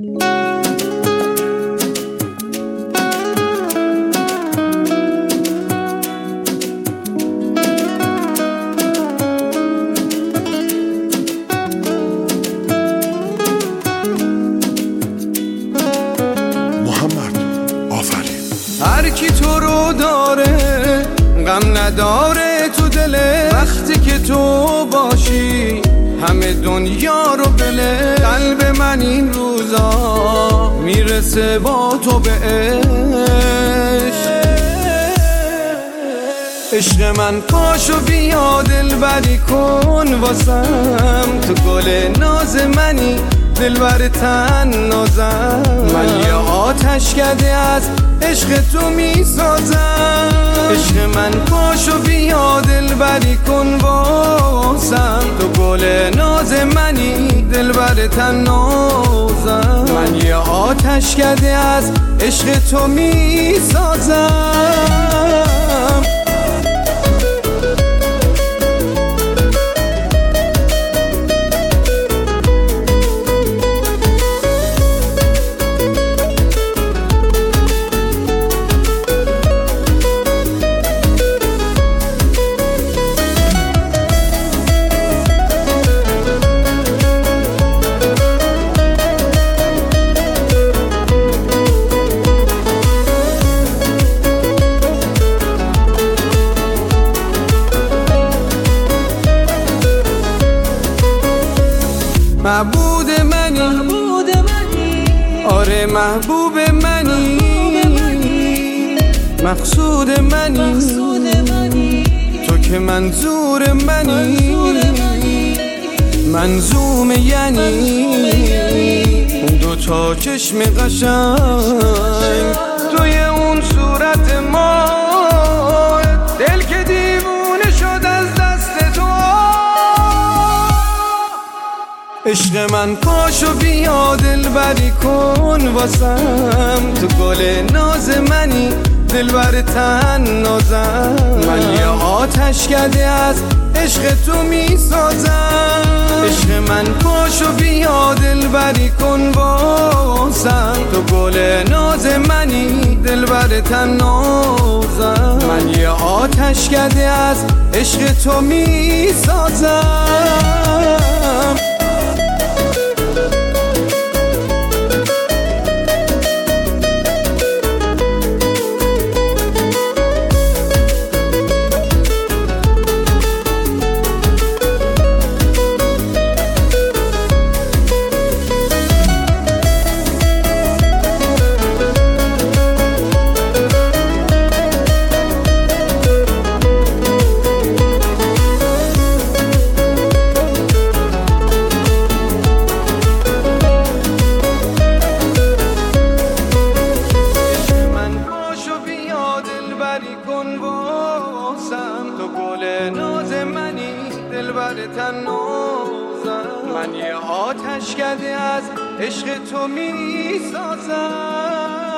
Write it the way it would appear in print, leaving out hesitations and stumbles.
هر کی تو رو داره غم نداره تو دله، وقتی که تو باشی همه دنیا رو بله. قلب من این روزا میرسه با تو به عشق من. پاشو بیا دلبری کن واسم، تو گل ناز منی دلبر تن نازم. من یه آتش کده از عشق تو میسازم. عشق من پاشو بیا دلبری کن واسم، تو گل ناز منی دلبر تن نازم. من یه آتش کده از عشق تو میسازم. محبوب منی، آره محبوب منی، مقصود منی، تو که منظور منی، منظوم یعنی اون دوتا چشم قشنگ توی اون صورت ما، دل که دیوونه شد از دست تو. عشق من پاشو بیا دلبری کن واسم، تو گل ناز منی دلبر تن نازم. من یه آتش کده از عشق تو میسازم. عشق من پاشو بیا دلبری کن واسم، تو گل ناز منی دلبر تن نازم. من یه آتش کده از عشق تو میسازم. تو گل ناز منی دلبر تن نازم. من یه آتش کده از عشق تو میسازم.